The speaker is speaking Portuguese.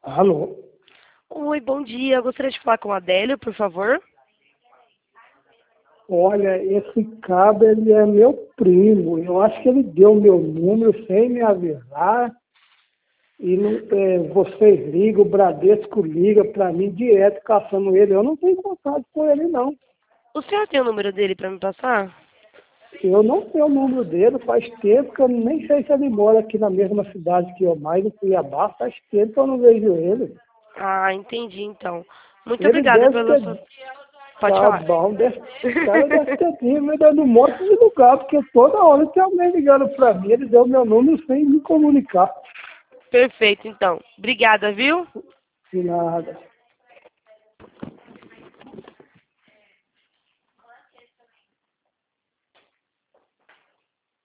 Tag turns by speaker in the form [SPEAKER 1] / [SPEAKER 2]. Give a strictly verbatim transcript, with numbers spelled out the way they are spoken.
[SPEAKER 1] Alô?
[SPEAKER 2] Oi, bom dia. Eu gostaria de falar com a Adélio, por favor.
[SPEAKER 1] Olha, esse cabo, ele é meu primo. Eu acho que ele deu meu número sem me avisar. E não, é, vocês ligam, o Bradesco liga para mim direto caçando ele. Eu não tenho contato com ele, não.
[SPEAKER 2] O senhor tem o número dele para me passar?
[SPEAKER 1] Eu não tenho o número dele, faz tempo que eu nem sei se ele mora aqui na mesma cidade que eu, mais em Cuiabá. Faz tempo que eu não vejo ele.
[SPEAKER 2] Ah, entendi, então. Muito
[SPEAKER 1] Ele
[SPEAKER 2] obrigada
[SPEAKER 1] deve
[SPEAKER 2] pela sua...
[SPEAKER 1] ter.
[SPEAKER 2] Pode
[SPEAKER 1] Tá
[SPEAKER 2] falar.
[SPEAKER 1] bom, deve, o cara deve ter dívida num monte de lugar, porque toda hora tem alguém ligando para mim, ele deu meu número sem me comunicar.
[SPEAKER 2] Perfeito, então. Obrigada, viu?
[SPEAKER 1] De nada.